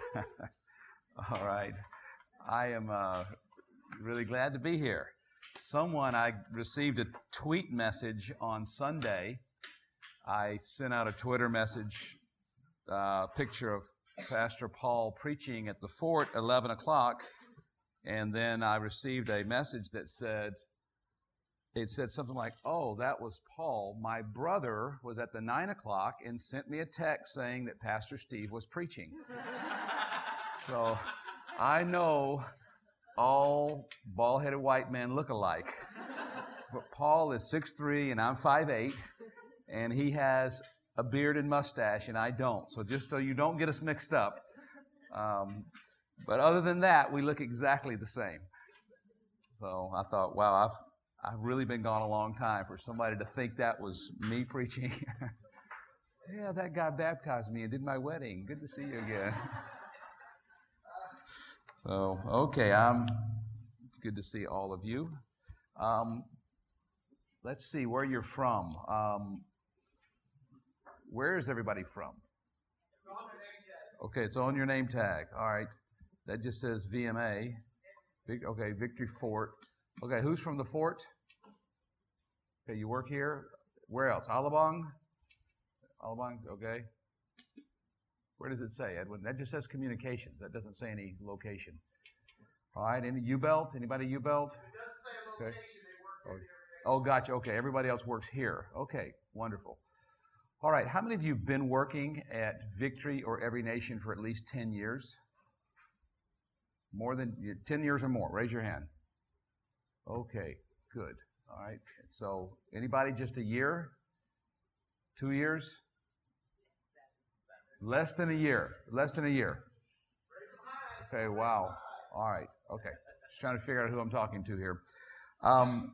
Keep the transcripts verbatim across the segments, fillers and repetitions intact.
All right. I am uh, really glad to be here. Someone, I received a tweet message on Sunday. I sent out a Twitter message, uh, picture of Pastor Paul preaching at the fort, eleven o'clock, and then I received a message that said, it said something like, oh, that was Paul. My brother was at the nine o'clock and sent me a text saying that Pastor Steve was preaching. So I know all bald-headed white men look alike. But Paul is six three and I'm five eight, and he has a beard and mustache, and I don't. So just so you don't get us mixed up. Um, but other than that, we look exactly the same. So I thought, wow, I've I've really been gone a long time for somebody to think that was me preaching. Yeah, that guy baptized me and did my wedding. Good to see you again. So, okay, I'm good to see all of you. Um, let's see where you're from. Um, where is everybody from? It's on your name tag. Okay, it's on your name tag. All right. That just says V M A. Okay, Victory Fort. Okay, who's from the fort? Okay, you work here. Where else? Alabang? Alabang, okay. Where does it say, Edwin? That just says communications. That doesn't say any location. All right, any U-Belt? Anybody U-Belt? It doesn't say location. Okay. They work here Oh, every day. oh, gotcha. Okay, everybody else works here. Okay, wonderful. All right, how many of you have been working at Victory or Every Nation for at least ten years? More than ten years or more? Raise your hand. Okay, good. All right. So, anybody just a year? Two years? Less than a year. Less than a year. Okay, wow. All right. Okay. Just trying to figure out who I'm talking to here. Um,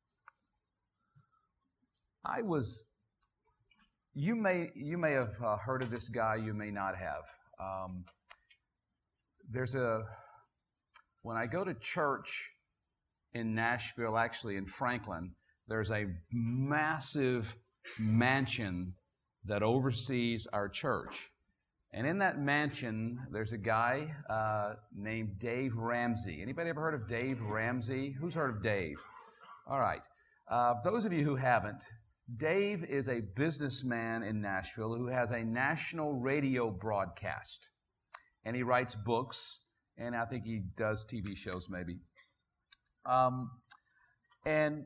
I was, you may, you may have uh, heard of this guy, you may not have. Um, there's a, when I go to church in Nashville, actually in Franklin, there's a massive mansion that oversees our church. And in that mansion, there's a guy uh, named Dave Ramsey. Anybody ever heard of Dave Ramsey? Who's heard of Dave? All right. Uh, those of you who haven't, Dave is a businessman in Nashville who has a national radio broadcast. And he writes books, and I think he does T V shows maybe. Um, and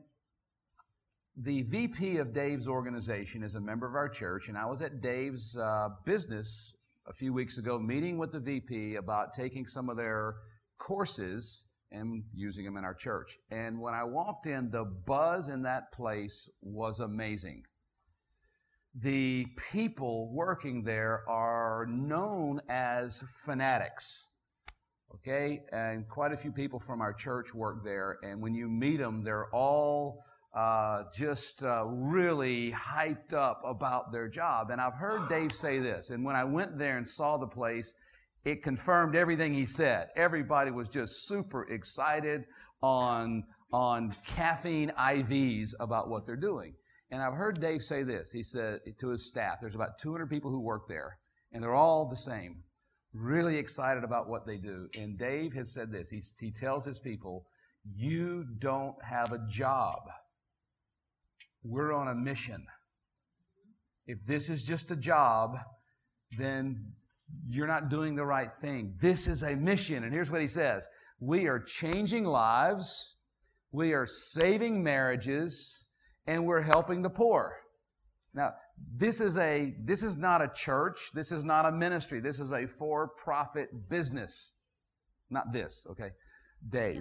the V P of Dave's organization is a member of our church, and I was at Dave's uh, business a few weeks ago meeting with the V P about taking some of their courses and using them in our church. And when I walked in, the buzz in that place was amazing. The people working there are known as fanatics. Okay, and quite a few people from our church work there, and when you meet them, they're all uh, just uh, really hyped up about their job. And I've heard Dave say this, and when I went there and saw the place, it confirmed everything he said. Everybody was just super excited on, on caffeine I Vs about what they're doing. And I've heard Dave say this. He said to his staff, there's about two hundred people who work there, and they're all the same. Really excited about what they do. And Dave has said this. He, he tells his people, you don't have a job. We're on a mission. If this is just a job, then you're not doing the right thing. This is a mission. And here's what he says. We are changing lives. We are saving marriages. And we're helping the poor. Now, This is a, this is not a church. This is not a ministry. This is a for-profit business. Not this, okay? Dave.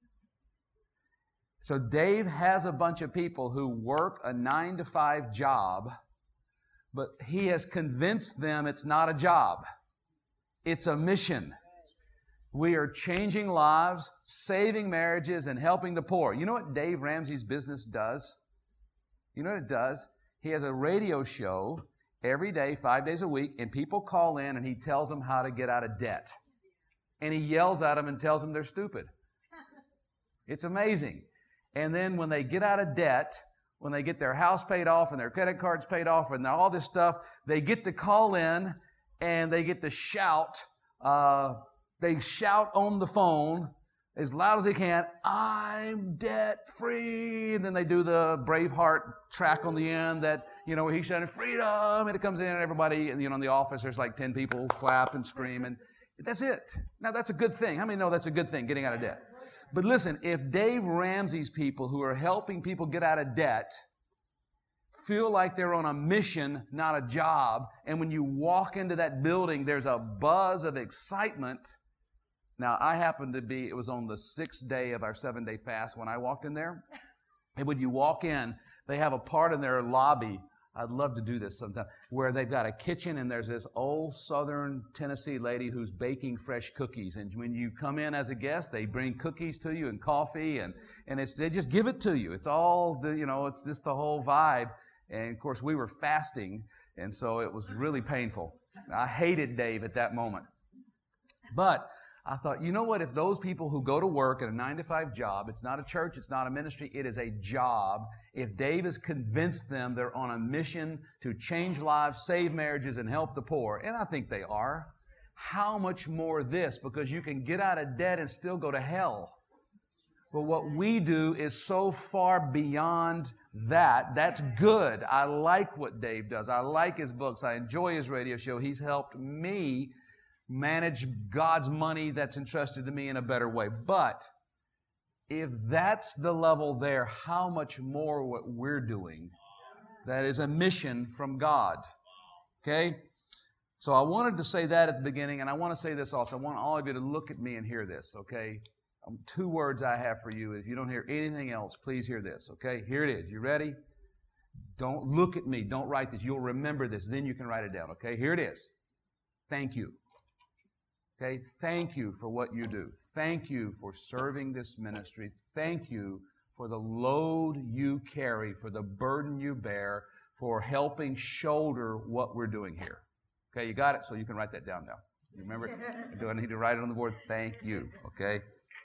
So Dave has a bunch of people who work a nine to five job, but he has convinced them it's not a job. It's a mission. We are changing lives, saving marriages, and helping the poor. You know what Dave Ramsey's business does? You know what it does? He has a radio show every day, five days a week, and people call in and he tells them how to get out of debt. And he yells at them and tells them they're stupid. It's amazing. And then when they get out of debt, when they get their house paid off and their credit cards paid off and all this stuff, they get to call in and they get to shout Uh, they shout on the phone as loud as they can, I'm debt-free. And then they do the Braveheart track on the end that, you know, he's shouting, freedom. And it comes in and everybody, you know, in the office, there's like ten people clap and scream. And that's it. Now, that's a good thing. How many know that's a good thing, getting out of debt? But listen, if Dave Ramsey's people who are helping people get out of debt feel like they're on a mission, not a job, and when you walk into that building, there's a buzz of excitement. Now, I happened to be, it was on the sixth day of our seven-day fast when I walked in there. And when you walk in, they have a part in their lobby, I'd love to do this sometime, where they've got a kitchen and there's this old southern Tennessee lady who's baking fresh cookies. And when you come in as a guest, they bring cookies to you and coffee, and, and it's, they just give it to you. It's all, the, you know, it's just the whole vibe. And, of course, we were fasting, and so it was really painful. I hated Dave at that moment. But I thought, you know what, if those people who go to work at a nine to five job, it's not a church, it's not a ministry, it is a job. If Dave has convinced them they're on a mission to change lives, save marriages, and help the poor, and I think they are, how much more this? Because you can get out of debt and still go to hell. But what we do is so far beyond that. That's good. I like what Dave does. I like his books. I enjoy his radio show. He's helped me manage God's money that's entrusted to me in a better way. But if that's the level there, how much more what we're doing? That is a mission from God. Okay? So I wanted to say that at the beginning, and I want to say this also. I want all of you to look at me and hear this, okay? Um, two words I have for you. If you don't hear anything else, please hear this, okay? Here it is. You ready? Don't look at me. Don't write this. You'll remember this. Then you can write it down, okay? Here it is. Thank you. Okay? Thank you for what you do. Thank you for serving this ministry. Thank you for the load you carry, for the burden you bear, for helping shoulder what we're doing here. Okay, you got it? So you can write that down now. You remember it? Do I need to write it on the board? Thank you. Okay?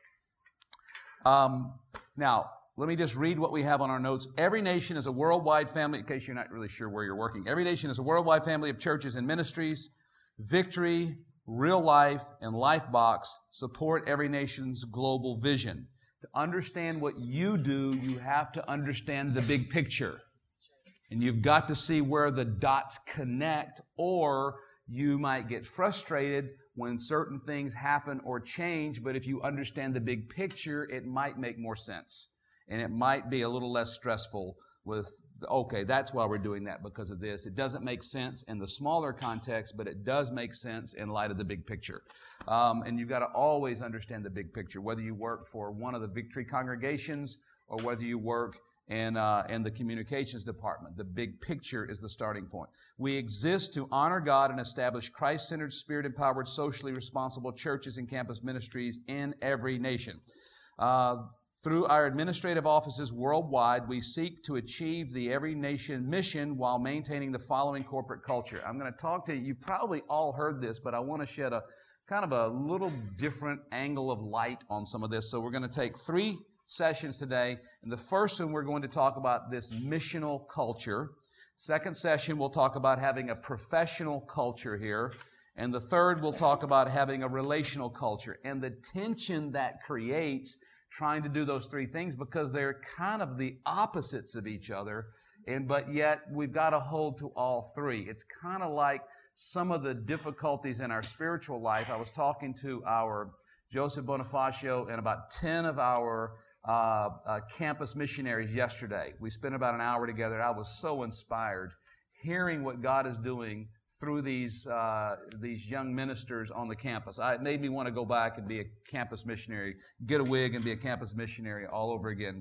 Um, now, let me just read what we have on our notes. Every nation is a worldwide family, in case you're not really sure where you're working. Every nation is a worldwide family of churches and ministries. Victory, Real Life, and Lifebox support every nation's global vision. To understand what you do, you have to understand the big picture. And you've got to see where the dots connect, or you might get frustrated when certain things happen or change, but if you understand the big picture, it might make more sense. And it might be a little less stressful with, okay, that's why we're doing that, because of this. It doesn't make sense in the smaller context, but it does make sense in light of the big picture. Um, and you've got to always understand the big picture, whether you work for one of the Victory congregations or whether you work in, uh, in the communications department. The big picture is the starting point. We exist to honor God and establish Christ-centered, Spirit-empowered, socially responsible churches and campus ministries in every nation. Uh, Through our administrative offices worldwide, we seek to achieve the Every Nation mission while maintaining the following corporate culture. I'm going to talk to you. You probably all heard this, but I want to shed a kind of a little different angle of light on some of this. So we're going to take three sessions today. In the first one, we're going to talk about this missional culture. Second session, we'll talk about having a professional culture here. And the third, we'll talk about having a relational culture and the tension that creates trying to do those three things, because they're kind of the opposites of each other, and but yet we've got to hold to all three. It's kind of like some of the difficulties in our spiritual life. I was talking to our Joseph Bonifacio and about ten of our uh, uh, campus missionaries yesterday. We spent about an hour together. I was so inspired hearing what God is doing through these uh, these young ministers on the campus. I, it made me want to go back and be a campus missionary, get a wig and be a campus missionary all over again.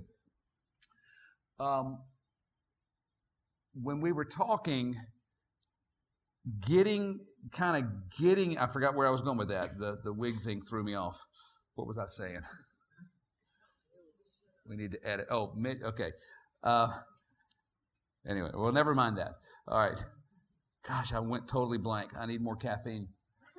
Um, when we were talking, getting, kind of getting, I forgot where I was going with that. The, the wig thing threw me off. What was I saying? We need to edit. Oh, okay. Uh, anyway, well, never mind that. All right. Gosh, I went totally blank. I need more caffeine.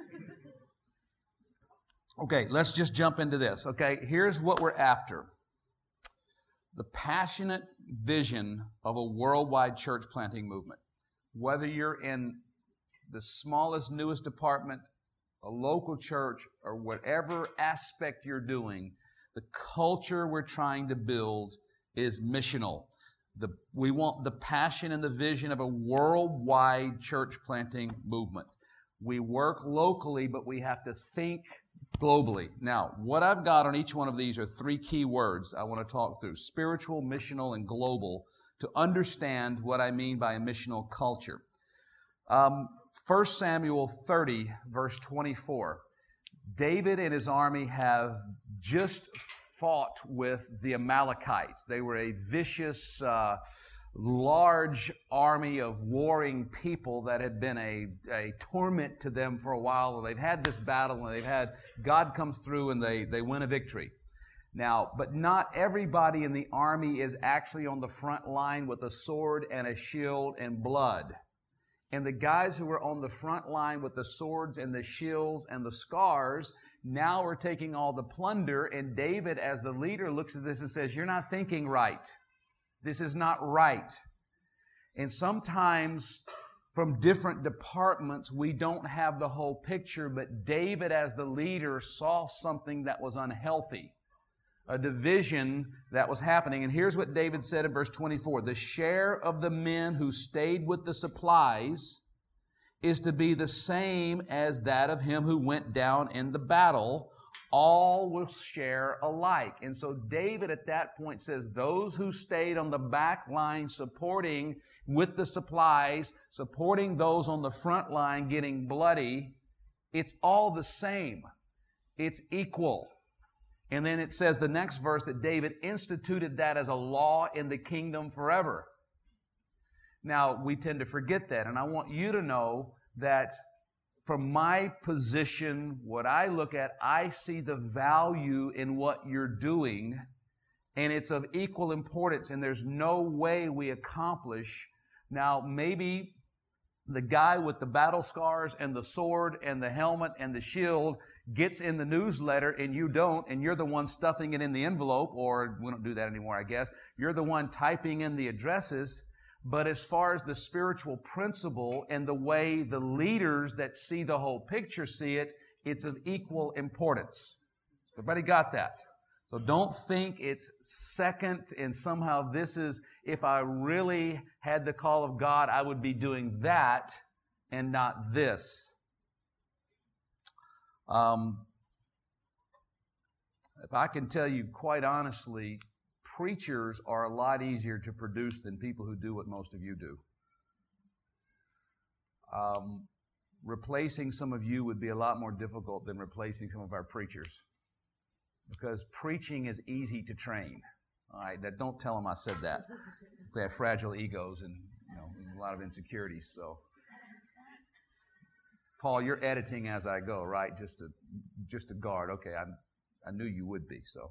Okay, let's just jump into this. Okay, here's what we're after. The passionate vision of a worldwide church planting movement. Whether you're in the smallest, newest department a local church, or whatever aspect you're doing, the culture we're trying to build is missional. The, we want the passion and the vision of a worldwide church planting movement. We work locally, but we have to think globally. Now, what I've got on each one of these are three key words I want to talk through: spiritual, missional, and global, to understand what I mean by a missional culture. Um, First Samuel thirty, verse twenty-four. David and his army have just fought with the Amalekites. They were a vicious, uh, large army of warring people that had been a, a torment to them for a while. They've had this battle, and they've had, God comes through and they, they win a victory. Now, but not everybody in the army is actually on the front line with a sword and a shield and blood. And the guys who were on the front line with the swords and the shields and the scars now are taking all the plunder, and David, as the leader, looks at this and says, "You're not thinking right. This is not right." And sometimes from different departments, we don't have the whole picture, but David, as the leader, saw something that was unhealthy, a division that was happening. And here's what David said in verse twenty-four. "The share of the men who stayed with the supplies is to be the same as that of him who went down in the battle. All will share alike." And so David at that point says, those who stayed on the back line supporting with the supplies, supporting those on the front line getting bloody, it's all the same. It's equal. And then it says the next verse that David instituted that as a law in the kingdom forever. Now, we tend to forget that, and I want you to know that from my position, what I look at, I see the value in what you're doing, and it's of equal importance, and there's no way we accomplish. Now, maybe the guy with the battle scars and the sword and the helmet and the shield gets in the newsletter and you don't, and you're the one stuffing it in the envelope, or we don't do that anymore, I guess. You're the one typing in the addresses. But as far as the spiritual principle and the way the leaders that see the whole picture see it, it's of equal importance. Everybody got that? So don't think it's second and somehow this is, if I really had the call of God, I would be doing that and not this. Um, if I can tell you quite honestly, preachers are a lot easier to produce than people who do what most of you do. Um, replacing some of you would be a lot more difficult than replacing some of our preachers, because preaching is easy to train. All right, that, don't tell them I said that. They have fragile egos and, you know, a lot of insecurities. So, Paul, you're editing as I go, right? Just to just to guard. Okay, I I knew you would be. So.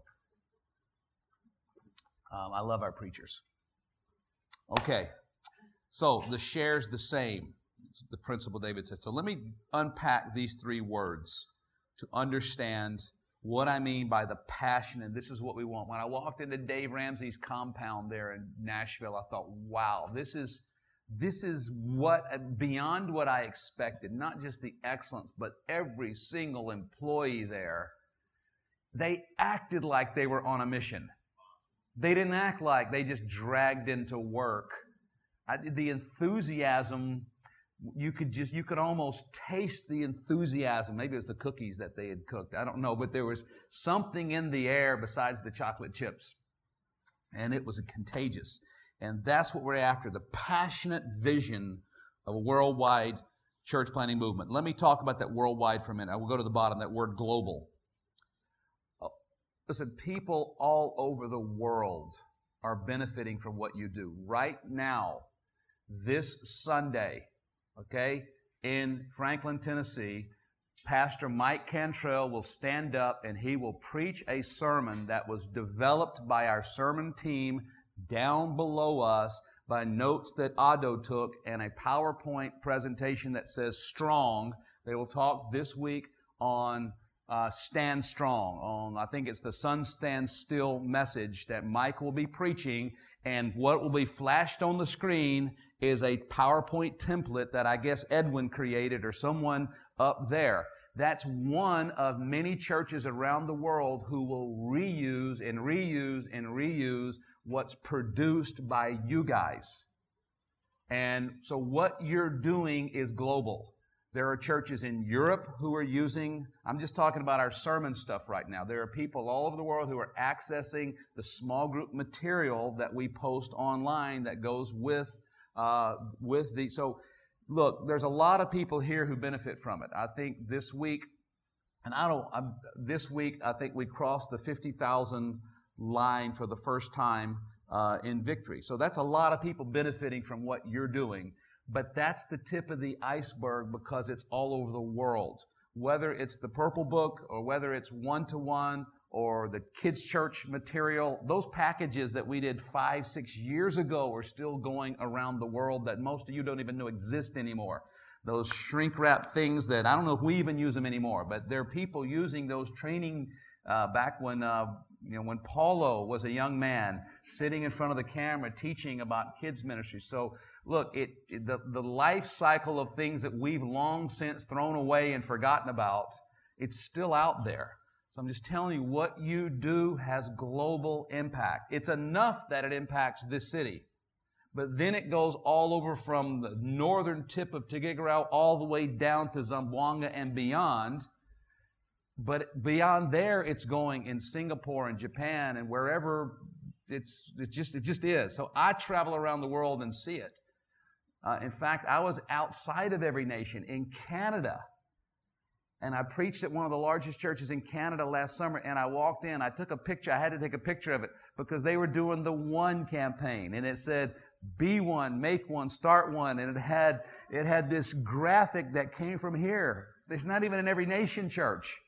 Um, I love our preachers. Okay, so the share's the same. It's the principle David said. So let me unpack these three words to understand what I mean by the passion, and this is what we want. When I walked into Dave Ramsey's compound there in Nashville, I thought, wow, this is this is what beyond what I expected. Not just the excellence, but every single employee there, they acted like they were on a mission. They didn't act like they just dragged into work. I, the enthusiasm, you could just, you could almost taste the enthusiasm. Maybe it was the cookies that they had cooked. I don't know, but there was something in the air besides the chocolate chips. And it was contagious. And that's what we're after, the passionate vision of a worldwide church planting movement. Let me talk about that worldwide for a minute. I will go to the bottom, that word global. Listen, people all over the world are benefiting from what you do. Right now, this Sunday, okay, in Franklin, Tennessee, Pastor Mike Cantrell will stand up and he will preach a sermon that was developed by our sermon team down below us by notes that Otto took and a PowerPoint presentation that says strong. They will talk this week on Uh, stand strong. On, I think it's the Sun Stands Still message that Mike will be preaching, and what will be flashed on the screen is a PowerPoint template that I guess Edwin created or someone up there. that's one of many churches around the world who will reuse and reuse and reuse what's produced by you guys. And so what you're doing is global. There are churches in Europe who are using, I'm just talking about our sermon stuff right now. There are people all over the world who are accessing the small group material that we post online that goes with, uh, with the, so look, there's a lot of people here who benefit from it. I think this week, and I don't, I'm, this week I think we crossed the fifty thousand line for the first time uh, in Victory. So that's a lot of people benefiting from what you're doing. But that's the tip of the iceberg because it's all over the world. Whether it's the Purple Book or whether it's one-to-one or the kids' church material, those packages that we did five, six years ago are still going around the world that most of you don't even know exist anymore. Those shrink-wrap things that I don't know if we even use them anymore, but there are people using those training uh, back when uh, you know when Paulo was a young man sitting in front of the camera teaching about kids ministry. So look, it, it the, the life cycle of things that we've long since thrown away and forgotten about, it's still out there. So I'm just telling you, what you do has global impact. It's enough that it impacts this city. But then it goes all over from the northern tip of Tuguegarao all the way down to Zamboanga and beyond. But beyond there, it's going in Singapore and Japan and wherever it's it just it just is. So I travel around the world and see it. Uh, in fact, I was outside of every nation in Canada, and I preached at one of the largest churches in Canada last summer, and I walked in. I took a picture. I had to take a picture of it because they were doing the One campaign, and it said, be one, make one, start one, and it had it had this graphic that came from here. There's not even an Every Nation church.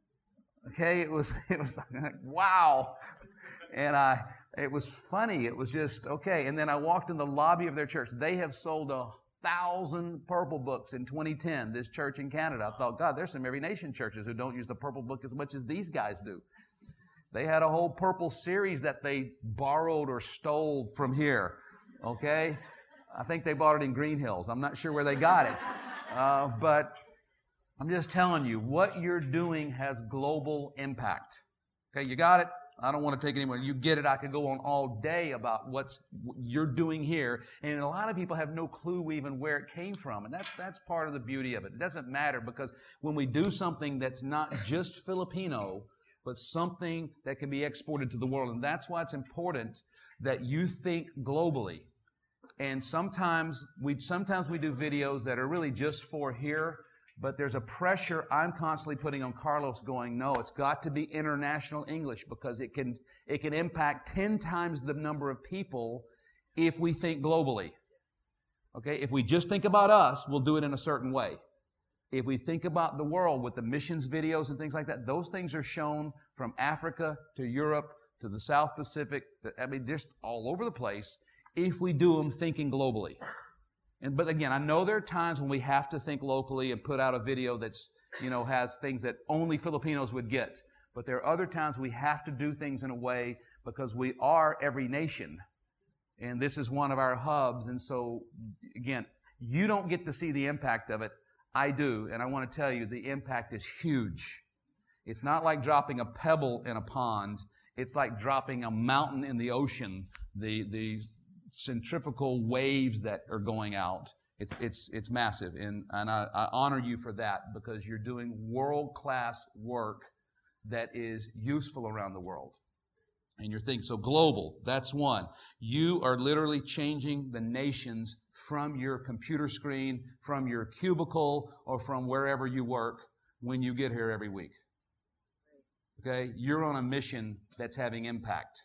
Okay, it was it was like, wow, and I it was funny. It was just okay. And then I walked in the lobby of their church. They have sold a thousand Purple Books in twenty ten. This church in Canada. I thought, God, there's some Every Nation churches who don't use the Purple Book as much as these guys do. They had a whole Purple series that they borrowed or stole from here. Okay, I think they bought it in Green Hills. I'm not sure where they got it, uh, but. I'm just telling you, what you're doing has global impact. Okay, you got it? I don't want to take it anymore. You get it. I could go on all day about what you're doing here. And a lot of people have no clue even where it came from. And that's, that's part of the beauty of it. It doesn't matter because when we do something that's not just Filipino, but something that can be exported to the world. And that's why it's important that you think globally. And sometimes we, sometimes we do videos that are really just for here. But there's a pressure I'm constantly putting on Carlos going, no, it's got to be international English because it can it can impact ten times the number of people if we think globally. Okay? If we just think about us, we'll do it in a certain way. If we think about the world with the missions videos and things like that, those things are shown from Africa to Europe to the South Pacific, I mean, just all over the place, if we do them thinking globally. And, but again, I know there are times when we have to think locally and put out a video that's, you know, has things that only Filipinos would get. But there are other times we have to do things in a way because we are Every Nation. And this is one of our hubs. And so, again, you don't get to see the impact of it. I do. And I want to tell you, the impact is huge. It's not like dropping a pebble in a pond. It's like dropping a mountain in the ocean. The, the, centrifugal waves that are going out. It's it's it's massive, and and I, I honor you for that because you're doing world-class work that is useful around the world. And you're thinking, so global, that's one. You are literally changing the nations from your computer screen, from your cubicle, or from wherever you work when you get here every week. Okay? You're on a mission that's having impact.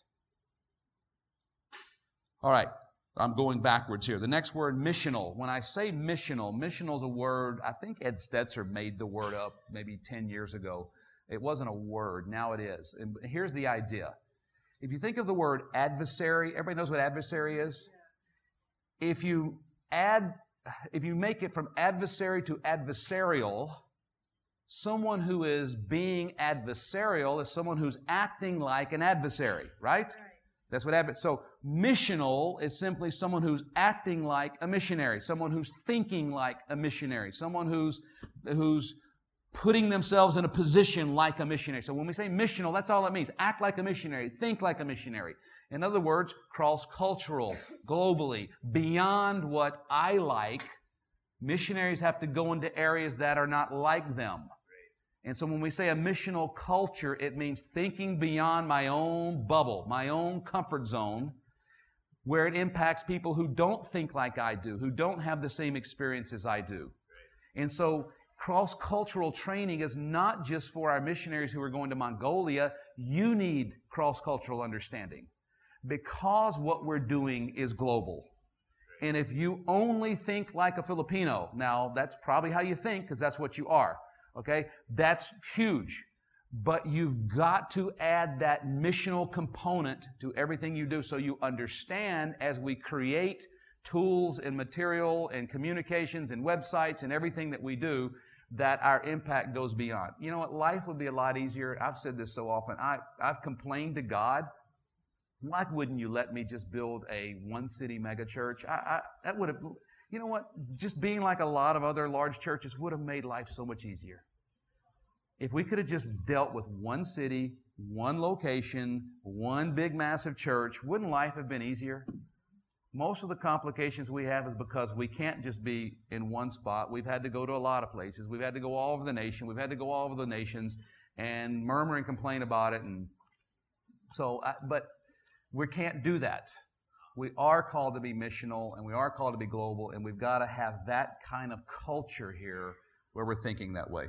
All right, I'm going backwards here. The next word, missional. When I say missional, missional is a word, I think Ed Stetzer made the word up maybe ten years ago. It wasn't a word, now it is. And here's the idea. If you think of the word adversary, everybody knows what adversary is? If you add, if you make it from adversary to adversarial, someone who is being adversarial is someone who's acting like an adversary, right? That's what happened. So missional is simply someone who's acting like a missionary, someone who's thinking like a missionary, someone who's who's putting themselves in a position like a missionary. So when we say missional, that's all it means. Act like a missionary. Think like a missionary. In other words, cross-cultural, globally, beyond what I like. Missionaries have to go into areas that are not like them. And so when we say a missional culture, it means thinking beyond my own bubble, my own comfort zone, where it impacts people who don't think like I do, who don't have the same experience as I do. And so cross-cultural training is not just for our missionaries who are going to Mongolia. You need cross-cultural understanding because what we're doing is global. And if you only think like a Filipino, now that's probably how you think because that's what you are, okay? That's huge. But you've got to add that missional component to everything you do so you understand as we create tools and material and communications and websites and everything that we do, that our impact goes beyond. You know what? Life would be a lot easier. I've said this so often. I, I've complained to God, why wouldn't you let me just build a one-city mega church? I, I, that would have, you know what? Just being like a lot of other large churches would have made life so much easier. If we could have just dealt with one city, one location, one big massive church, wouldn't life have been easier? Most of the complications we have is because we can't just be in one spot. We've had to go to a lot of places. We've had to go all over the nation. We've had to go all over the nations and murmur and complain about it. And so, I, but we can't do that. We are called to be missional and we are called to be global, and we've got to have that kind of culture here where we're thinking that way.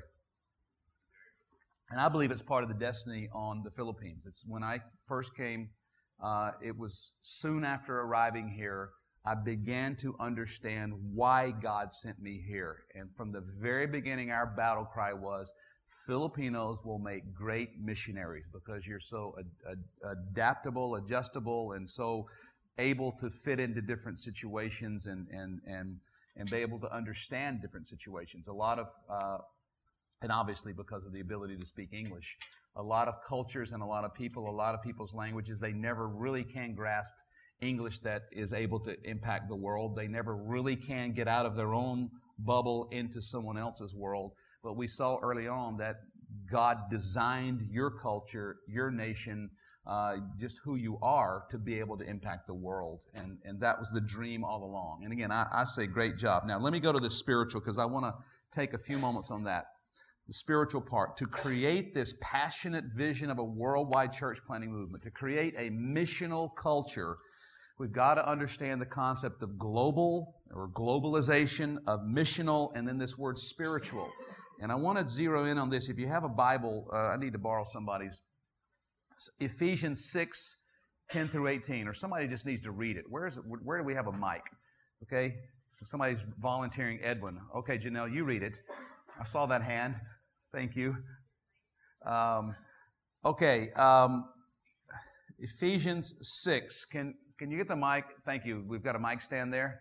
And I believe it's part of the destiny on the Philippines. It's when I first came, uh, it was soon after arriving here, I began to understand why God sent me here. And from the very beginning, our battle cry was, Filipinos will make great missionaries because you're so ad- ad- adaptable, adjustable, and so able to fit into different situations and and and and be able to understand different situations. A lot of uh, And obviously because of the ability to speak English. A lot of cultures and a lot of people, a lot of people's languages, they never really can grasp English that is able to impact the world. They never really can get out of their own bubble into someone else's world. But we saw early on that God designed your culture, your nation, uh, just who you are to be able to impact the world. And, and that was the dream all along. And again, I, I say great job. Now, let me go to the spiritual because I want to take a few moments on that. The spiritual part, to create this passionate vision of a worldwide church planting movement, to create a missional culture, we've got to understand the concept of global or globalization, of missional, and then this word spiritual. And I want to zero in on this. If you have a Bible, uh, I need to borrow somebody's. Ephesians six, ten through eighteen, or somebody just needs to read it. Where is it? Where do we have a mic? Okay? Somebody's volunteering. Edwin. Okay, Janelle, you read it. I saw that hand. Thank you. Um, okay. Um, Ephesians six. Can can you get the mic? Thank you. We've got a mic stand there.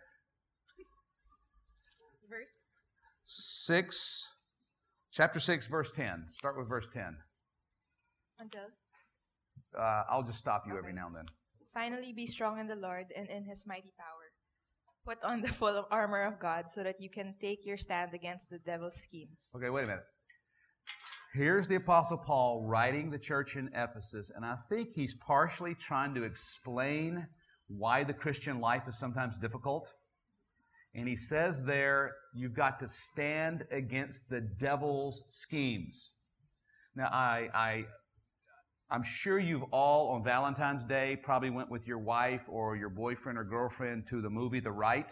Verse? six. Chapter six, verse ten. Start with verse ten. Until? Uh, I'll just stop you Okay. every now and then. Finally, be strong in the Lord and in His mighty power. Put on the full armor of God so that you can take your stand against the devil's schemes. Okay, wait a minute. Here's the Apostle Paul writing the church in Ephesus, and I think he's partially trying to explain why the Christian life is sometimes difficult. And he says there, you've got to stand against the devil's schemes. Now, I, I, I'm sure you've all, on Valentine's Day, probably went with your wife or your boyfriend or girlfriend to the movie The Right.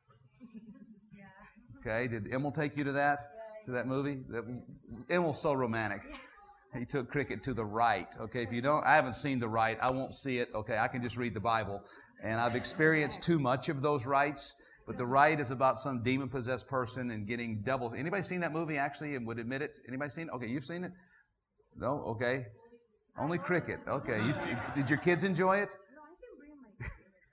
Okay, did Emil take you to that? To that movie? Emil's so romantic. He took Cricket to The Right. Okay, if you don't, I haven't seen The Right. I won't see it. Okay, I can just read the Bible. And I've experienced too much of those rights. But The Right is about some demon-possessed person and getting devils. Anybody seen that movie actually and would admit it? Anybody seen it? Okay, you've seen it? No? Okay. Only Cricket. Okay. You, did your kids enjoy it? No, I can bring my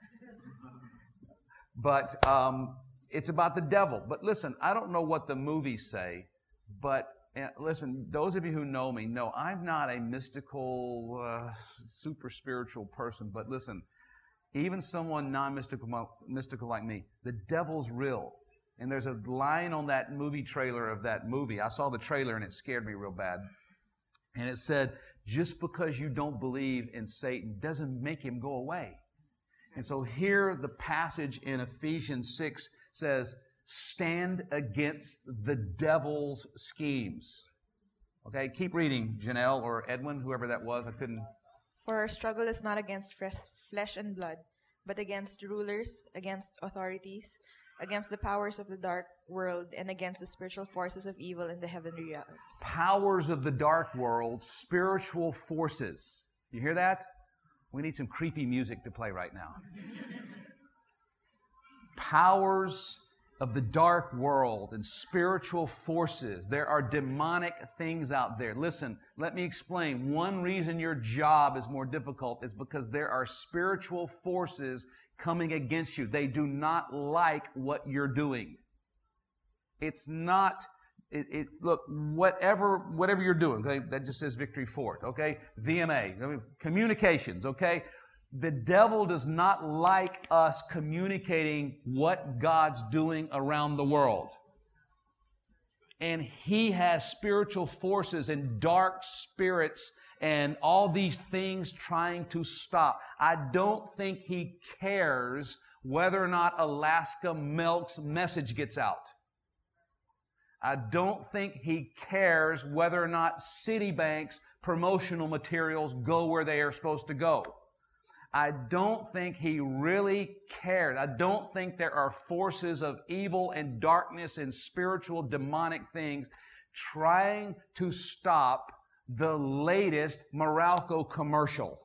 But um, it's about the devil. But listen, I don't know what the movies say, but uh, listen, those of you who know me know I'm not a mystical, uh, super spiritual person. But listen, even someone non-mystical mystical like me, the devil's real. And there's a line on that movie trailer of that movie. I saw the trailer and it scared me real bad. And it said, just because you don't believe in Satan doesn't make him go away. And so here the passage in Ephesians six says, stand against the devil's schemes. Okay, keep reading, Janelle or Edwin, whoever that was. I couldn't. For our struggle is not against flesh and blood, but against rulers, against authorities, against the powers of the dark world, and against the spiritual forces of evil in the heavenly realms. Powers of the dark world, spiritual forces. You hear that? We need some creepy music to play right now. Powers of the dark world and spiritual forces. There are demonic things out there. Listen, let me explain. One reason your job is more difficult is because there are spiritual forces coming against you. They do not like what you're doing. It's not, it, it look, whatever whatever you're doing, okay, that just says Victory Fort, okay? V M A, I mean, communications, okay? The devil does not like us communicating what God's doing around the world. And he has spiritual forces and dark spirits and all these things trying to stop. I don't think he cares whether or not Alaska Milk's message gets out. I don't think he cares whether or not Citibank's promotional materials go where they are supposed to go. I don't think he really cares. I don't think there are forces of evil and darkness and spiritual demonic things trying to stop the latest Meralco commercial.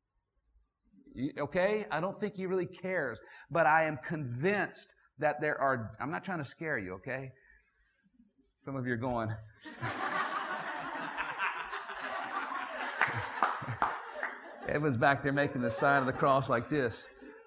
Okay? I don't think he really cares. But I am convinced that there are, I'm not trying to scare you, okay? Some of you are going. Edwin's back there making the sign of the cross like this.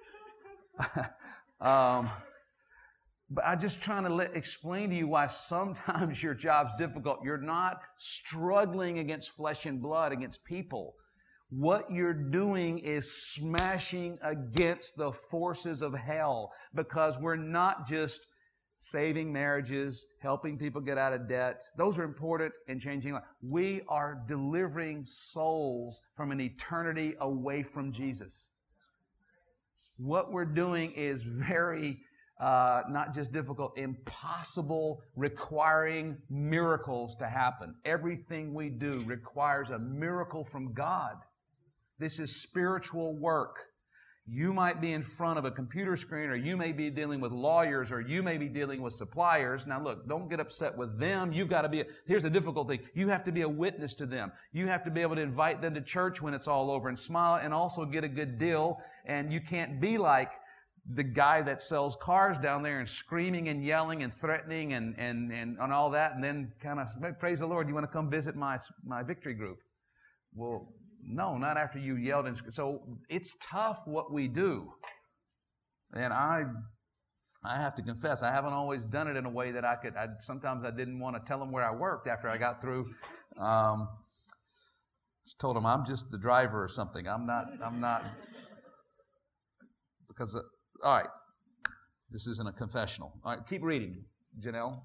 um, but I'm just trying to let, explain to you why sometimes your job's difficult. You're not struggling against flesh and blood, against people. What you're doing is smashing against the forces of hell, because we're not just saving marriages, helping people get out of debt. Those are important in changing life. We are delivering souls from an eternity away from Jesus. What we're doing is very, uh, not just difficult, impossible, requiring miracles to happen. Everything we do requires a miracle from God. This is spiritual work. You might be in front of a computer screen, or you may be dealing with lawyers, or you may be dealing with suppliers. Now look, don't get upset with them. You've got to be, a, here's the difficult thing. You have to be a witness to them. You have to be able to invite them to church when it's all over and smile and also get a good deal. And you can't be like the guy that sells cars down there and screaming and yelling and threatening and, and, and, and all that, and then kind of, praise the Lord, you want to come visit my, my victory group? Well, no, not after you yelled and screamed. So it's tough what we do. And I I have to confess, I haven't always done it in a way that I could. I, sometimes I didn't want to tell them where I worked after I got through. Um, just told them I'm just the driver or something. I'm not, I'm not. Because, uh, all right, this isn't a confessional. All right, keep reading, Janelle.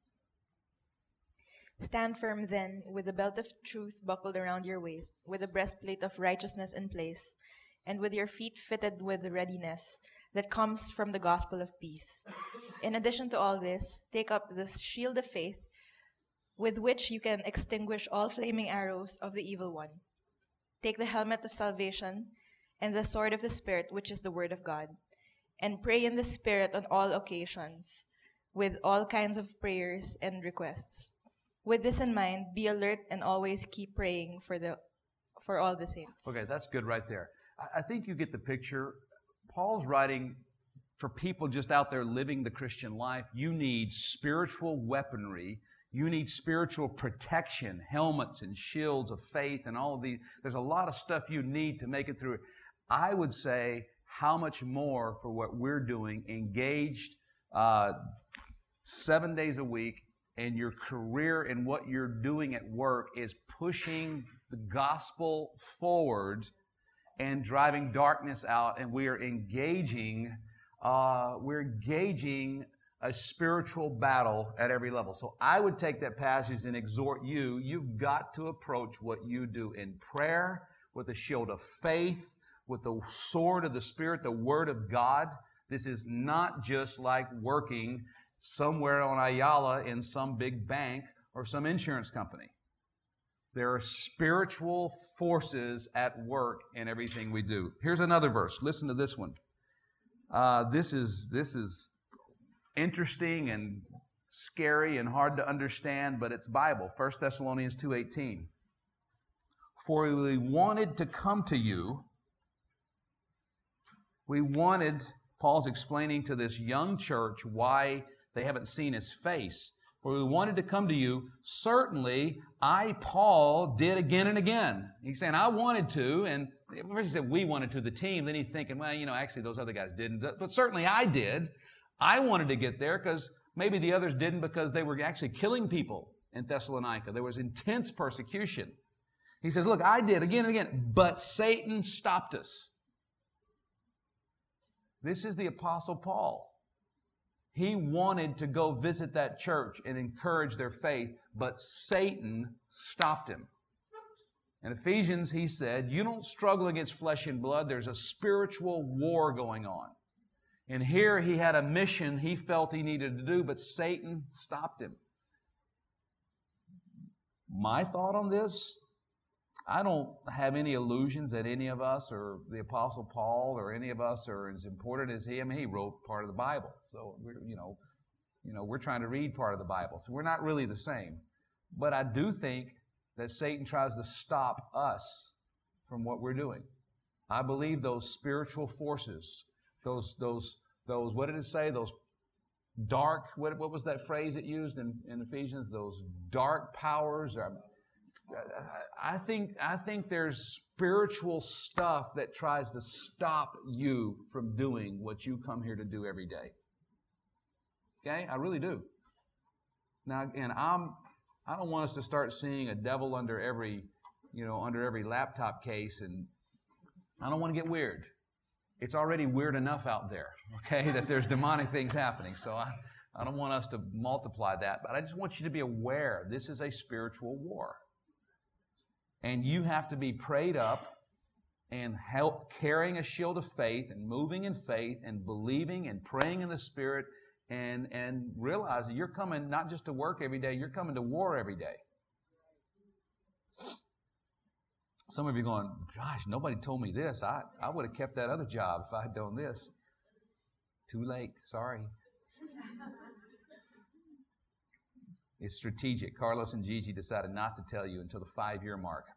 Stand firm then, with the belt of truth buckled around your waist, with the breastplate of righteousness in place, and with your feet fitted with the readiness that comes from the gospel of peace. In addition to all this, take up the shield of faith, with which you can extinguish all flaming arrows of the evil one. Take the helmet of salvation and the sword of the Spirit, which is the word of God, and pray in the Spirit on all occasions, with all kinds of prayers and requests. With this in mind, be alert and always keep praying for the for all the saints. Okay, that's good right there. I think you get the picture. Paul's writing for people just out there living the Christian life. You need spiritual weaponry. You need spiritual protection, helmets and shields of faith and all of these. There's a lot of stuff you need to make it through. I would say, how much more for what we're doing, engaged uh, seven days a week, and your career and what you're doing at work is pushing the gospel forward and driving darkness out, and we are engaging, uh, we're engaging a spiritual battle at every level. So I would take that passage and exhort you, you've got to approach what you do in prayer, with a shield of faith, with the sword of the Spirit, the Word of God. This is not just like working somewhere on Ayala in some big bank or some insurance company. There are spiritual forces at work in everything we do. Here's another verse. Listen to this one. Uh, this is this is interesting and scary and hard to understand, but it's Bible. First Thessalonians two eighteen. For we wanted to come to you. We wanted, Paul's explaining to this young church why they haven't seen his face. For we wanted to come to you. Certainly, I, Paul, did again and again. He's saying, I wanted to, and first he said we wanted to, the team. Then he's thinking, well, you know, actually those other guys didn't. But certainly I did. I wanted to get there because maybe the others didn't, because they were actually killing people in Thessalonica. There was intense persecution. He says, look, I did again and again, but Satan stopped us. This is the Apostle Paul. He wanted to go visit that church and encourage their faith, but Satan stopped him. In Ephesians, he said, you don't struggle against flesh and blood. There's a spiritual war going on. And here he had a mission he felt he needed to do, but Satan stopped him. My thought on this, I don't have any illusions that any of us or the Apostle Paul or any of us are as important as he. I mean, he wrote part of the Bible. So, we're, you know, you know, we're trying to read part of the Bible. So we're not really the same. But I do think that Satan tries to stop us from what we're doing. I believe those spiritual forces, those, those, those, what did it say? Those dark, what, what was that phrase it used in, in Ephesians? Those dark powers. Or, I think, I think there's spiritual stuff that tries to stop you from doing what you come here to do every day. Okay? I really do. Now, and I'm, I don't want us to start seeing a devil under every, you know, under every laptop case, and I don't want to get weird. It's already weird enough out there, okay, that there's demonic things happening. So I, I don't want us to multiply that, but I just want you to be aware this is a spiritual war. And you have to be prayed up and help carrying a shield of faith and moving in faith and believing and praying in the Spirit and, and realizing you're coming not just to work every day, you're coming to war every day. Some of you are going, gosh, nobody told me this. I, I would have kept that other job if I had done this. Too late. Sorry. It's strategic. Carlos and Gigi decided not to tell you until the five-year mark.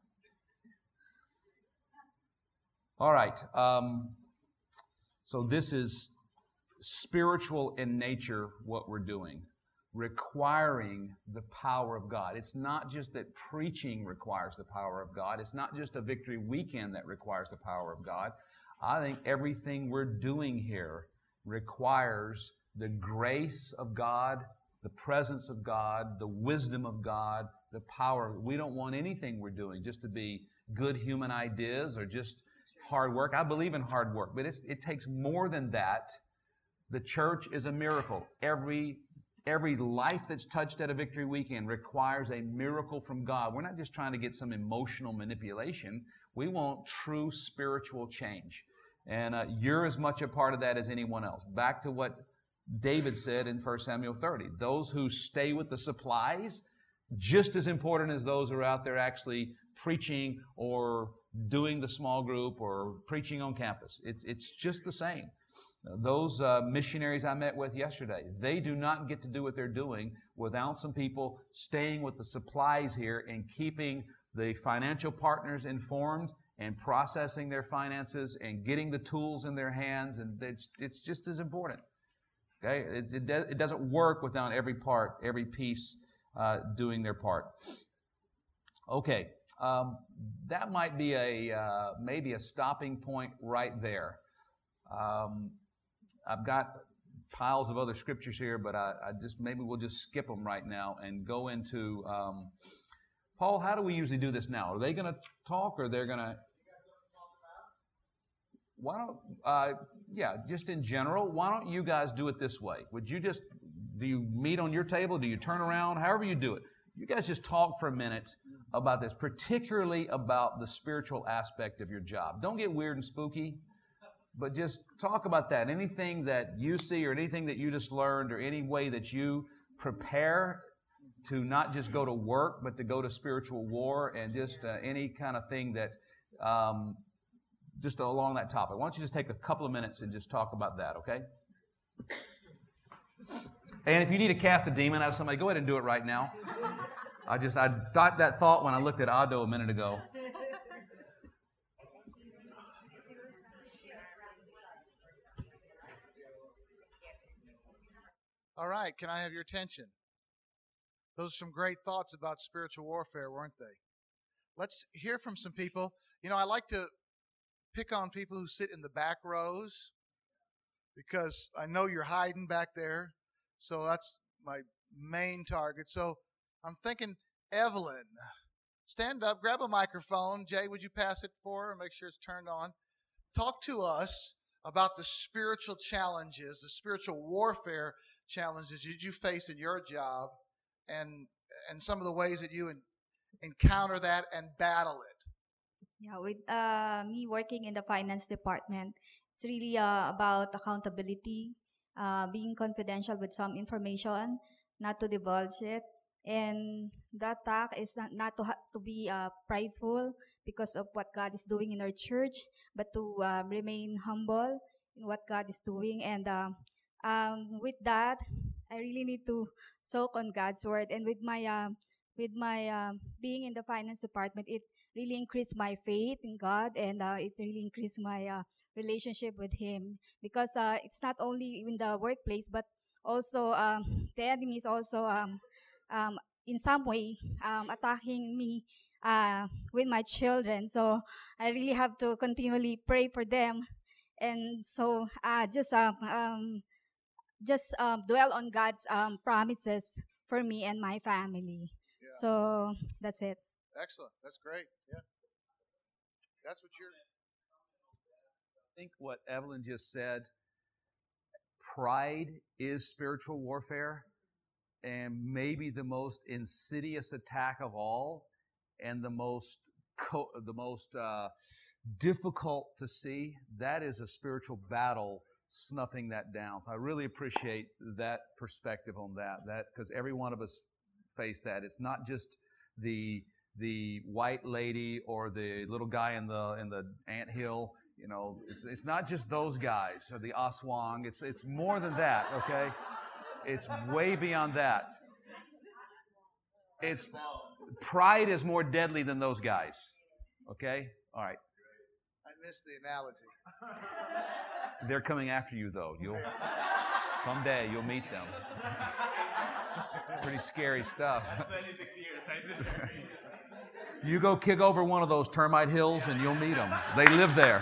All right. Um, so this is spiritual in nature, what we're doing, requiring the power of God. It's not just that preaching requires the power of God. It's not just a victory weekend that requires the power of God. I think everything we're doing here requires the grace of God, the presence of God, the wisdom of God, the power. We don't want anything we're doing just to be good human ideas or just hard work. I believe in hard work, but it's, it takes more than that. The church is a miracle. Every, every life that's touched at a victory weekend requires a miracle from God. We're not just trying to get some emotional manipulation. We want true spiritual change. And uh, you're as much a part of that as anyone else. Back to what David said in First Samuel thirty. Those who stay with the supplies, just as important as those who are out there actually preaching or doing the small group or preaching on campus. It's, it's just the same. Those uh, missionaries I met with yesterday, they do not get to do what they're doing without some people staying with the supplies here and keeping the financial partners informed and processing their finances and getting the tools in their hands. And it's, it's just as important. Okay, it, it, de- it doesn't work without every part, every piece uh, doing their part. Okay, um, that might be a uh, maybe a stopping point right there. Um, I've got piles of other scriptures here, but I, I just maybe we'll just skip them right now and go into um, Paul. How do we usually do this now? Are they going to talk, or they're going to? Why don't, uh, yeah, just in general, why don't you guys do it this way? Would you just do you meet on your table? Do you turn around? However you do it. You guys just talk for a minute about this, particularly about the spiritual aspect of your job. Don't get weird and spooky, but just talk about that. Anything that you see or anything that you just learned or any way that you prepare to not just go to work, but to go to spiritual war, and just uh, any kind of thing that, um, just along that topic. Why don't you just take a couple of minutes and just talk about that, okay? And if you need to cast a demon out of somebody, go ahead and do it right now. I just, I thought that thought when I looked at Ado a minute ago. All right, can I have your attention? Those are some great thoughts about spiritual warfare, weren't they? Let's hear from some people. You know, I like to pick on people who sit in the back rows because I know you're hiding back there. So that's my main target. So I'm thinking, Evelyn, stand up, grab a microphone. Jay, would you pass it for her and make sure it's turned on? Talk to us about the spiritual challenges, the spiritual warfare challenges that you face in your job, and and some of the ways that you en- encounter that and battle it. Yeah, with uh, me working in the finance department, it's really uh, about accountability, uh, being confidential with some information, not to divulge it. And the attack is not, not to, ha- to be uh, prideful because of what God is doing in our church, but to uh, remain humble in what God is doing. And um, um, with that, I really need to soak on God's word. And with my um, with my um, being in the finance department, it really increased my faith in God, and uh, it really increased my uh, relationship with Him, because uh, it's not only in the workplace, but also um, the enemy is also um, um, in some way um, attacking me uh, with my children. So I really have to continually pray for them, and so uh, just um, um, just um, dwell on God's um, promises for me and my family. Yeah. So that's it. Excellent. That's great. Yeah. That's what you're... I think what Evelyn just said, pride is spiritual warfare, and maybe the most insidious attack of all, and the most co- the most uh, difficult to see. That is a spiritual battle, snuffing that down. So I really appreciate that perspective on that. That because every one of us face that. It's not just the the white lady or the little guy in the in the anthill. You know, it's it's not just those guys or the Aswang. It's it's more than that. Okay, it's way beyond that. It's pride is more deadly than those guys. Okay, all right. I missed the analogy. They're coming after you, though. You'll someday you'll meet them. Pretty scary stuff. You go kick over one of those termite hills and you'll meet them. They live there.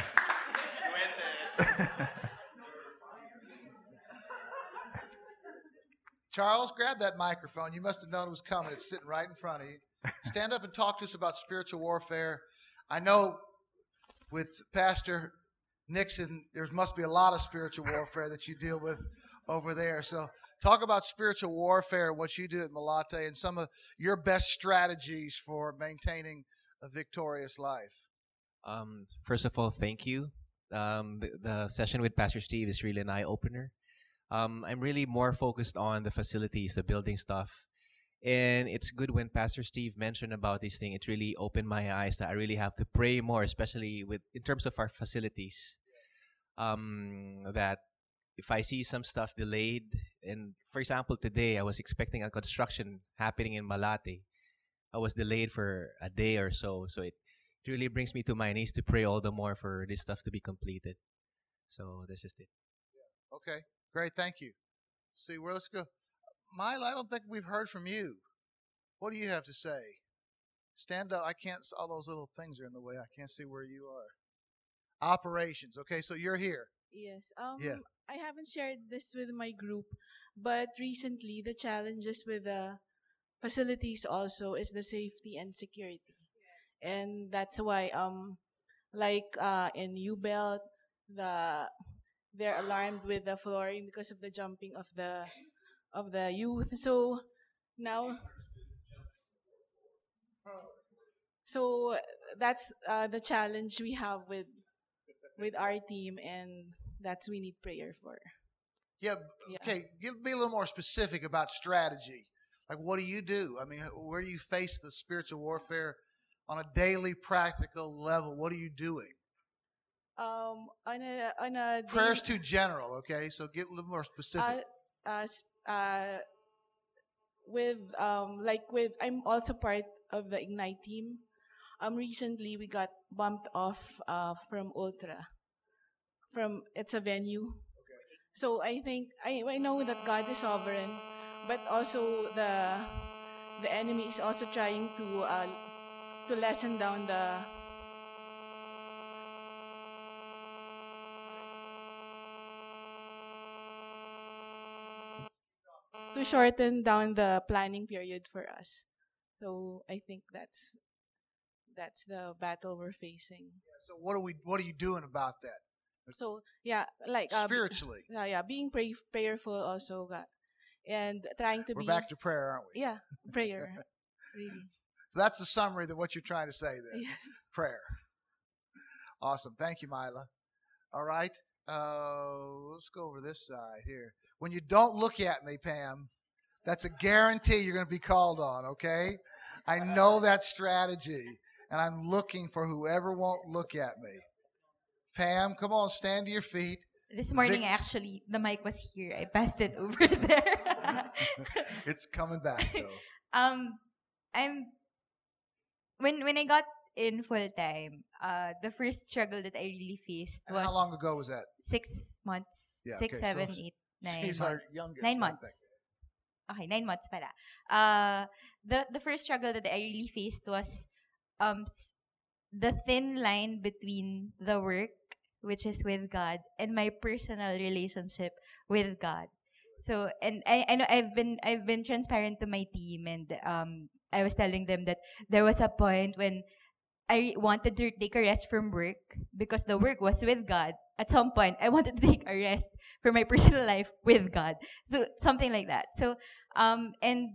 Charles, grab that microphone. You must have known it was coming. It's sitting right in front of you. Stand up and talk to us about spiritual warfare. I know with Pastor Nixon, there must be a lot of spiritual warfare that you deal with over there. So talk about spiritual warfare, what you do at Malate, and some of your best strategies for maintaining a victorious life. Um, first of all, thank you. Um, the, the session with Pastor Steve is really an eye-opener. Um, I'm really more focused on the facilities, the building stuff. And it's good when Pastor Steve mentioned about this thing. It really opened my eyes that I really have to pray more, especially with in terms of our facilities. Um, that if I see some stuff delayed, and for example, today I was expecting a construction happening in Malate. I was delayed for a day or so. So it, it really brings me to my knees to pray all the more for this stuff to be completed. So this is it. Okay, great. Thank you. See, where let's go. Mila, I don't think we've heard from you. What do you have to say? Stand up. I can't, all those little things are in the way. I can't see where you are. Operations. Okay, so you're here. Yes. Um, Yeah. I haven't shared this with my group, but recently the challenges with the facilities also is the safety and security. And that's why, um, like uh, in U-Belt, the they're alarmed with the flooring because of the jumping of the of the youth. So now, so that's uh, the challenge we have with with our team, and that's we need prayer for. Yeah, b- Yeah. okay, give me a little more specific about strategy. Like, what do you do? I mean, where do you face the spiritual warfare on a daily, practical level? What are you doing? Um, on a on a Prayer's daily- too general, okay? So get a little more specific. uh, uh, s- uh, with um like with I'm also part of the Ignite team. Um, recently we got bumped off uh from Ultra, from it's a venue. So I think I I know that God is sovereign, but also the the enemy is also trying to uh to lessen down the to shorten down the planning period for us. So I think that's that's the battle we're facing. So what are we? What are you doing about that So yeah, like uh, spiritually? yeah, yeah, being pray- prayerful also, God, and trying to We're be back to prayer, aren't we? yeah, prayer, really. So that's the summary of what you're trying to say there. Yes. Prayer. Awesome. Thank you, Mila. All right. Uh, let's go over this side here. When you don't look at me, Pam, that's a guarantee you're going to be called on, okay? I know that strategy, and I'm looking for whoever won't look at me. Pam, come on, stand to your feet. This morning, Vic- actually, the mic was here. I passed it over there. It's coming back, though. um, I'm when when I got in full time. Uh, the first struggle that I really faced And was how long ago was that? Six months, Yeah, six, okay, so seven, s- eight, nine. She's months. our youngest. Nine I think. months. Okay, nine months pala. Uh, the the first struggle that I really faced was um s- the thin line between the work, which is with God, and my personal relationship with God. So, and I, I know I've been I've been transparent to my team, and um I was telling them that there was a point when I wanted to take a rest from work because the work was with God. At some point, I wanted to take a rest from my personal life with God. So something like that. So um and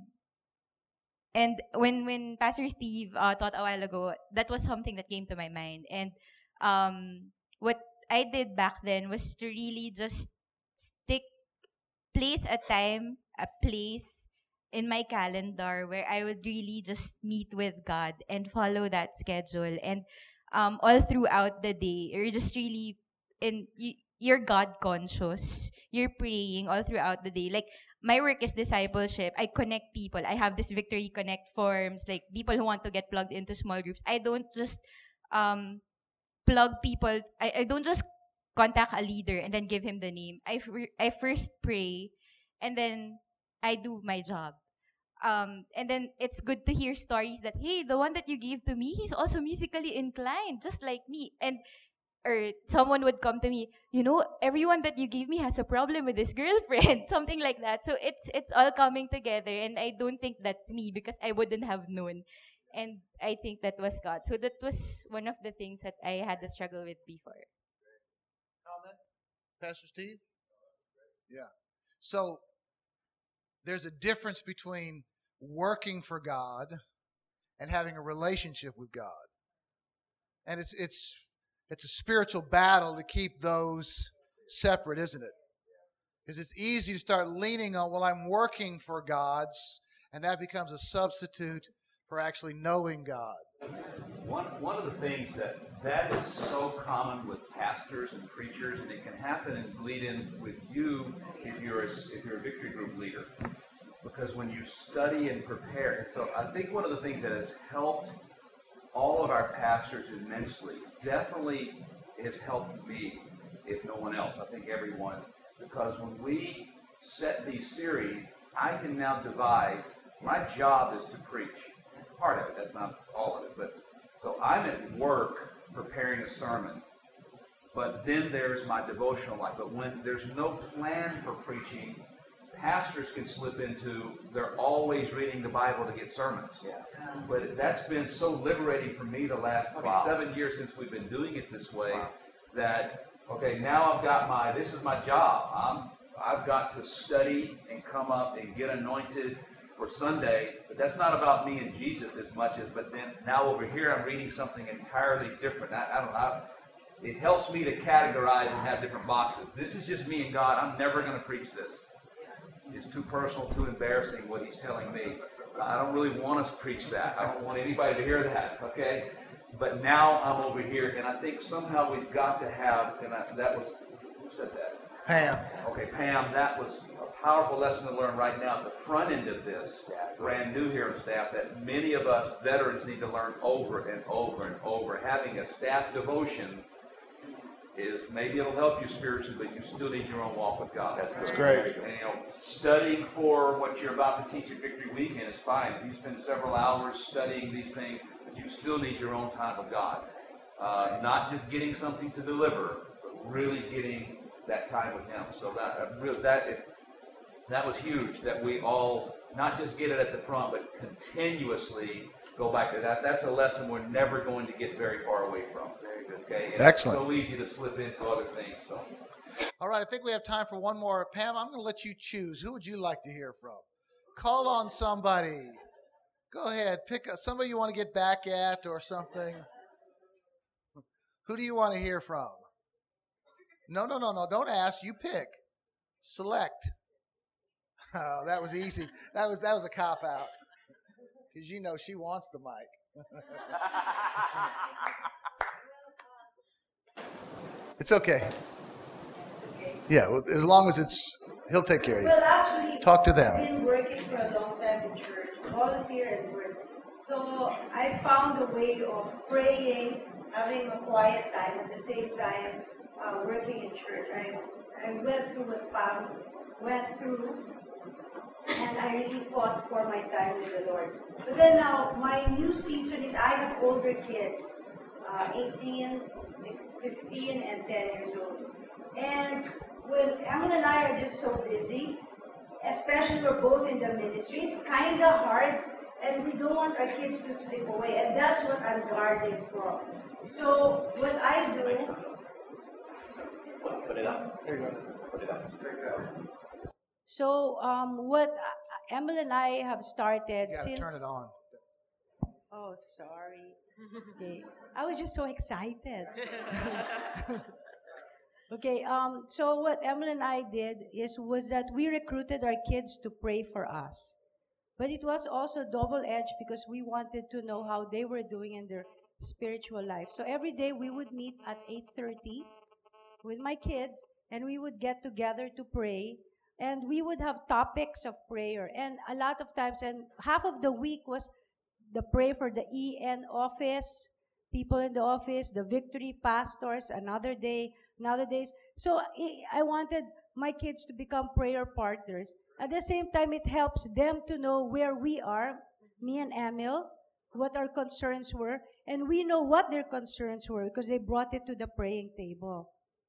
and when when Pastor Steve uh, taught a while ago, that was something that came to my mind. And um what I did back then was to really just stick place a time, a place in my calendar where I would really just meet with God and follow that schedule. And um, all throughout the day, you're just really in, you, you're God conscious. You're praying all throughout the day. Like, my work is discipleship. I connect people. I have this Victory Connect forms, like people who want to get plugged into small groups. I don't just um, plug people. I, I don't just contact a leader and then give him the name. I, fir- I first pray and then I do my job. Um, and then it's good to hear stories that, hey, the one that you gave to me, he's also musically inclined, just like me. And or someone would come to me, you know, everyone that you gave me has a problem with his girlfriend, something like that. So it's it's all coming together, and I don't think that's me because I wouldn't have known. And I think that was God. So that was one of the things that I had to struggle with before. Comment, Pastor Steve? Yeah. So there's a difference between working for God and having a relationship with God. And it's it's it's a spiritual battle to keep those separate, isn't it? Because it's easy to start leaning on, well, I'm working for God's, and that becomes a substitute for actually knowing God. One, one of the things that that is so common with pastors and preachers, and it can happen and bleed in with you if you're a, if you're a victory group leader, because when you study and prepare, and so I think one of the things that has helped all of our pastors immensely, definitely has helped me, if no one else. I think everyone, because when we set these series, I can now divide. My job is to preach. Part of it, that's not all of it, but so I'm at work preparing a sermon, but then there's my devotional life. But when there's no plan for preaching, pastors can slip into, they're always reading the Bible to get sermons. Yeah. But that's been so liberating for me the last probably wow. seven years since we've been doing it this way, wow. that, okay, now I've got my, this is my job. I'm I've got to study and come up and get anointed for Sunday, but that's not about me and Jesus as much as, but then now over here I'm reading something entirely different. I, I don't know. It helps me to categorize and have different boxes. This is just me and God. I'm never going to preach this. It's too personal, too embarrassing what he's telling me. I don't really want to preach that. I don't want anybody to hear that, okay? But now I'm over here, and I think somehow we've got to have, and I, that was, who said that? Pam. Okay, Pam, that was a powerful lesson to learn right now at the front end of this, brand new here on staff, that many of us veterans need to learn over and over and over. Having a staff devotion is, maybe it'll help you spiritually, but you still need your own walk with God. That's, That's great. And, you know, studying for what you're about to teach at Victory Weekend is fine. If you spend several hours studying these things, but you still need your own time with God. Uh, not just getting something to deliver, but really getting that time with Him. So that uh, that if, that was huge. That we all not just get it at the front, but continuously go back to that. That's a lesson we're never going to get very far away from. Okay, and excellent. It's so easy to slip into other things. So. All right, I think we have time for one more. Pam, I'm going to let you choose. Who would you like to hear from? Call on somebody. Go ahead. Pick a, somebody you want to get back at or something. Who do you want to hear from? No, no, no, no. Don't ask. You pick. Select. Oh, that was easy. That was that was a cop out. Because you know she wants the mic. It's okay. Yeah, well, as long as it's, he'll take care of you. Well, actually, talk to them. I've been working for a long time in church, volunteer and work. So I found a way of praying, having a quiet time, at the same time uh, working in church. I, I went through what Pam went through, and I really fought for my time with the Lord. But then now, my new season is I have older kids, uh, eighteen, fifteen, and ten years old. And when Emily and I are just so busy, especially we're both in the ministry, it's kind of hard, and we don't want our kids to slip away, and that's what I'm guarding from. So what I do... Put it up. Put it up. So um, what Emily and I have started You since... turn it on. Oh, sorry. Okay. I was just so excited. Okay, um, so what Emily and I did is was that we recruited our kids to pray for us. But it was also double-edged because we wanted to know how they were doing in their spiritual life. So every day we would meet at eight thirty with my kids, and we would get together to pray, and we would have topics of prayer. And a lot of times, and half of the week was the pray for the E N office, people in the office, the Victory pastors, another day, another days. So I wanted my kids to become prayer partners. At the same time, it helps them to know where we are, me and Emil, what our concerns were, and we know what their concerns were because they brought it to the praying table.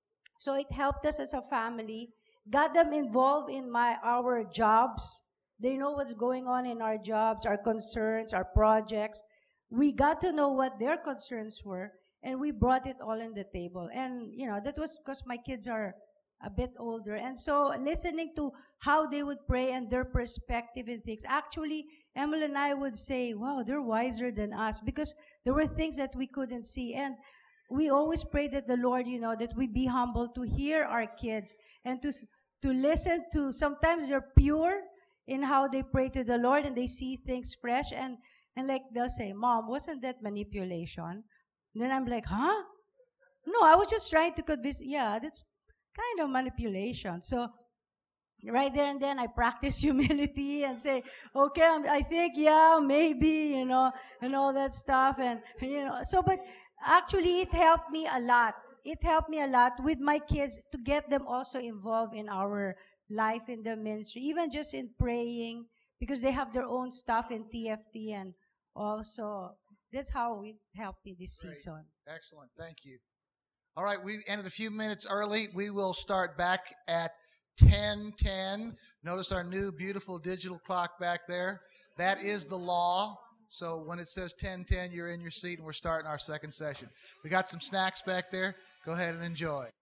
So it helped us as a family, got them involved in my our jobs. They know what's going on in our jobs, our concerns, our projects. We got to know what their concerns were, and we brought it all in the table. And, you know, that was because my kids are a bit older. And so listening to how they would pray and their perspective and things. Actually, Emily and I would say, wow, they're wiser than us because there were things that we couldn't see. And we always pray that the Lord, you know, that we be humble to hear our kids and to to listen to, sometimes they're pure in how they pray to the Lord and they see things fresh. And, and like they'll say, Mom, wasn't that manipulation? And then I'm like, huh? No, I was just trying to convince, yeah, that's kind of manipulation. So right there and then I practice humility and say, okay, I'm, I think, yeah, maybe, you know, and all that stuff. And, you know, so, but actually it helped me a lot. It helped me a lot with my kids to get them also involved in our life in the ministry, even just in praying, because they have their own stuff in T F T, and also that's how it helped me this Great. Season. Excellent. Thank you. All right, we ended a few minutes early. We will start back at ten ten. Notice our new beautiful digital clock back there. That is the law. So when it says ten ten, you're in your seat, and we're starting our second session. We got some snacks back there. Go ahead and enjoy.